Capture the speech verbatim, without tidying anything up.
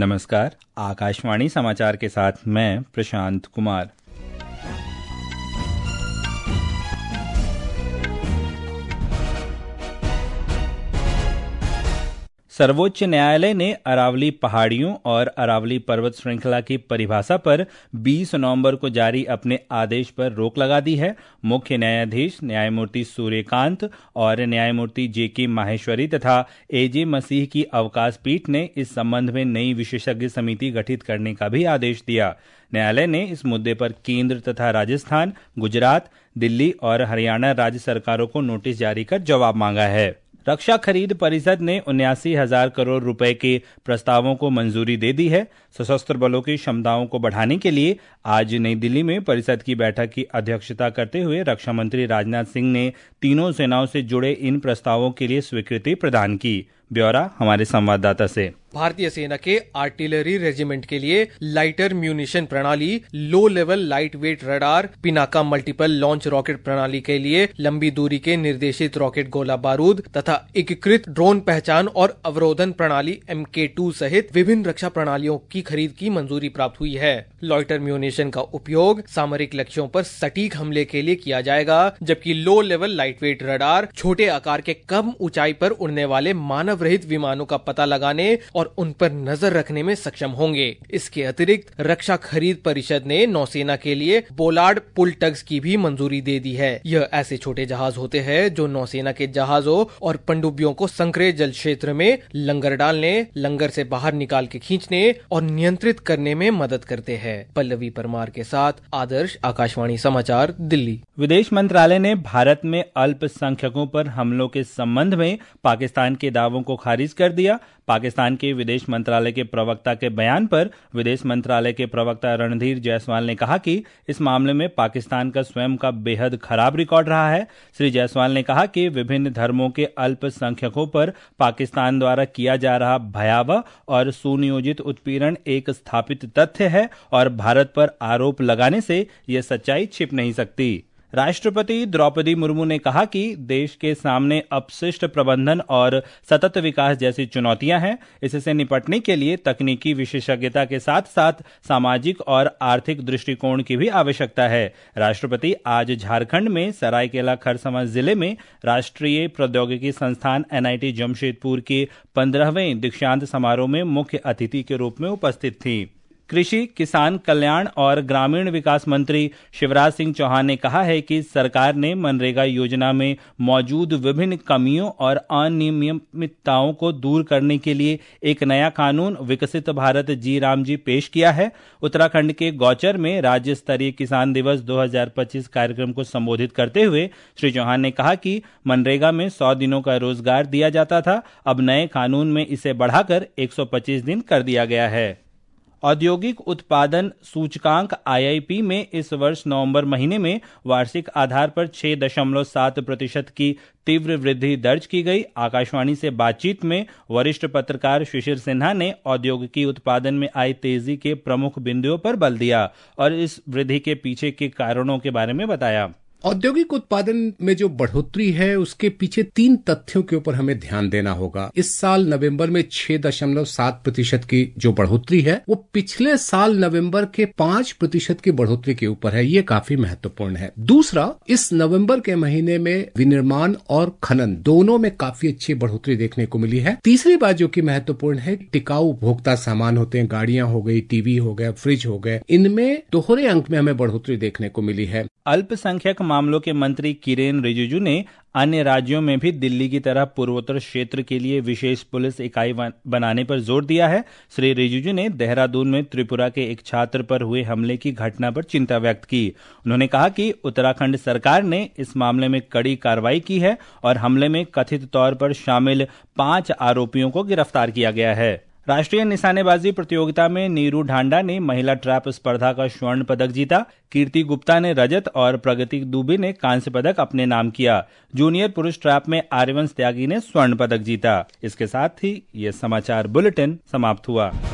नमस्कार, आकाशवाणी समाचार के साथ मैं प्रशांत कुमार। सर्वोच्च न्यायालय ने अरावली पहाड़ियों और अरावली पर्वत श्रृंखला की परिभाषा पर बीस नवंबर को जारी अपने आदेश पर रोक लगा दी है। मुख्य न्यायाधीश न्यायमूर्ति सूर्यकांत और न्यायमूर्ति जे के माहेश्वरी तथा ए जे मसीह की अवकाश पीठ ने इस संबंध में नई विशेषज्ञ समिति गठित करने का भी आदेश दिया। न्यायालय ने इस मुद्दे पर केंद्र तथा राजस्थान, गुजरात, दिल्ली और हरियाणा राज्य सरकारों को नोटिस जारी कर जवाब मांगा है। रक्षा खरीद परिषद ने उन्यासी हजार करोड़ रुपए के प्रस्तावों को मंजूरी दे दी है। सशस्त्र बलों की क्षमताओं को बढ़ाने के लिए आज नई दिल्ली में परिषद की बैठक की अध्यक्षता करते हुए रक्षा मंत्री राजनाथ सिंह ने तीनों सेनाओं से जुड़े इन प्रस्तावों के लिए स्वीकृति प्रदान की। ब्यौरा हमारे संवाददाता से। भारतीय सेना के आर्टिलरी रेजिमेंट के लिए लाइटर म्यूनिशन प्रणाली, low level light weight radar, Pinaka multiple launch rocket प्रणाली के लिए लंबी दूरी के निर्देशित रॉकेट गोला बारूद तथा एकीकृत ड्रोन पहचान और अवरोधन प्रणाली एम के टू सहित विभिन्न रक्षा प्रणालियों की खरीद की मंजूरी प्राप्त हुई है। लॉइटर म्यूनिशन का उपयोग सामरिक लक्ष्यों पर सटीक हमले के लिए किया जाएगा, जबकि low level light weight radar छोटे आकार के कम ऊंचाई पर उड़ने वाले मानव रहित विमानों का पता लगाने और उन पर नजर रखने में सक्षम होंगे। इसके अतिरिक्त रक्षा खरीद परिषद ने नौसेना के लिए बोलार्ड पुल टग्स की भी मंजूरी दे दी है। यह ऐसे छोटे जहाज होते हैं जो नौसेना के जहाजों और पनडुब्बियों को संकरे जल क्षेत्र में लंगर डालने, लंगर से बाहर निकाल के खींचने और नियंत्रित करने में मदद करते हैं। पल्लवी परमार के साथ आदर्श, आकाशवाणी समाचार, दिल्ली। विदेश मंत्रालय ने भारत में अल्पसंख्यकों पर हमलों के संबंध में पाकिस्तान के दावों को खारिज कर दिया। पाकिस्तान के विदेश मंत्रालय के प्रवक्ता के बयान पर विदेश मंत्रालय के प्रवक्ता रणधीर जायसवाल ने कहा कि इस मामले में पाकिस्तान का स्वयं का बेहद खराब रिकॉर्ड रहा है। श्री जायसवाल ने कहा कि विभिन्न धर्मों के अल्पसंख्यकों पर पाकिस्तान द्वारा किया जा रहा भयावह और सुनियोजित उत्पीड़न एक स्थापित तथ्य है और भारत पर आरोप लगाने से यह सच्चाई छिप नहीं सकती। राष्ट्रपति द्रौपदी मुर्मू ने कहा कि देश के सामने अपशिष्ट प्रबंधन और सतत विकास जैसी चुनौतियां हैं। इससे निपटने के लिए तकनीकी विशेषज्ञता के साथ साथ सामाजिक और आर्थिक दृष्टिकोण की भी आवश्यकता है। राष्ट्रपति आज झारखंड में सरायकेला खरसावां जिले में राष्ट्रीय प्रौद्योगिकी संस्थान एन आई टी जमशेदपुर के पंद्रहवें दीक्षांत समारोह में मुख्य अतिथि के रूप में उपस्थित थी। कृषि, किसान कल्याण और ग्रामीण विकास मंत्री शिवराज सिंह चौहान ने कहा है कि सरकार ने मनरेगा योजना में मौजूद विभिन्न कमियों और अनियमितताओं को दूर करने के लिए एक नया कानून विकसित भारत जी राम जी पेश किया है। उत्तराखंड के गौचर में राज्य स्तरीय किसान दिवस दो हज़ार पच्चीस कार्यक्रम को संबोधित करते हुए श्री चौहान ने कहा कि मनरेगा में सौ दिनों का रोजगार दिया जाता था, अब नए कानून में इसे बढ़ाकर एक सौ पच्चीस दिन कर दिया गया है। औद्योगिक उत्पादन सूचकांक आई आई पी में इस वर्ष नवंबर महीने में वार्षिक आधार पर छह दशमलव सात प्रतिशत की तीव्र वृद्धि दर्ज की गई। आकाशवाणी से बातचीत में वरिष्ठ पत्रकार शिशिर सिन्हा ने औद्योगिकी उत्पादन में आई तेजी के प्रमुख बिंदुओं पर बल दिया और इस वृद्धि के पीछे के कारणों के बारे में बताया। औद्योगिक उत्पादन में जो बढ़ोतरी है उसके पीछे तीन तथ्यों के ऊपर हमें ध्यान देना होगा। इस साल नवंबर में छह दशमलव सात प्रतिशत की जो बढ़ोतरी है वो पिछले साल नवंबर के पांच प्रतिशत की बढ़ोतरी के ऊपर है। ये काफी महत्वपूर्ण है। दूसरा, इस नवंबर के महीने में विनिर्माण और खनन दोनों में काफी अच्छी बढ़ोतरी देखने को मिली है। तीसरी बात जो कि महत्वपूर्ण है, टिकाऊ उपभोक्ता सामान होते हैं, गाड़ियां हो गई, टीवी हो गया, फ्रिज हो गए, इनमें दोहरे अंक में हमें बढ़ोतरी देखने को मिली है। अल्पसंख्यक मामलों के मंत्री किरेन रिजिजू ने अन्य राज्यों में भी दिल्ली की तरह पूर्वोत्तर क्षेत्र के लिए विशेष पुलिस इकाई बनाने पर जोर दिया है। श्री रिजिजू ने देहरादून में त्रिपुरा के एक छात्र पर हुए हमले की घटना पर चिंता व्यक्त की। उन्होंने कहा कि उत्तराखंड सरकार ने इस मामले में कड़ी कार्रवाई की है और हमले में कथित तौर पर शामिल पांच आरोपियों को गिरफ्तार किया गया है। राष्ट्रीय निशानेबाजी प्रतियोगिता में नीरू ढांडा ने महिला ट्रैप स्पर्धा का स्वर्ण पदक जीता। कीर्ति गुप्ता ने रजत और प्रगति दुबे ने कांस्य पदक अपने नाम किया। जूनियर पुरुष ट्रैप में आर्यवंश त्यागी ने स्वर्ण पदक जीता। इसके साथ ही ये समाचार बुलेटिन समाप्त हुआ।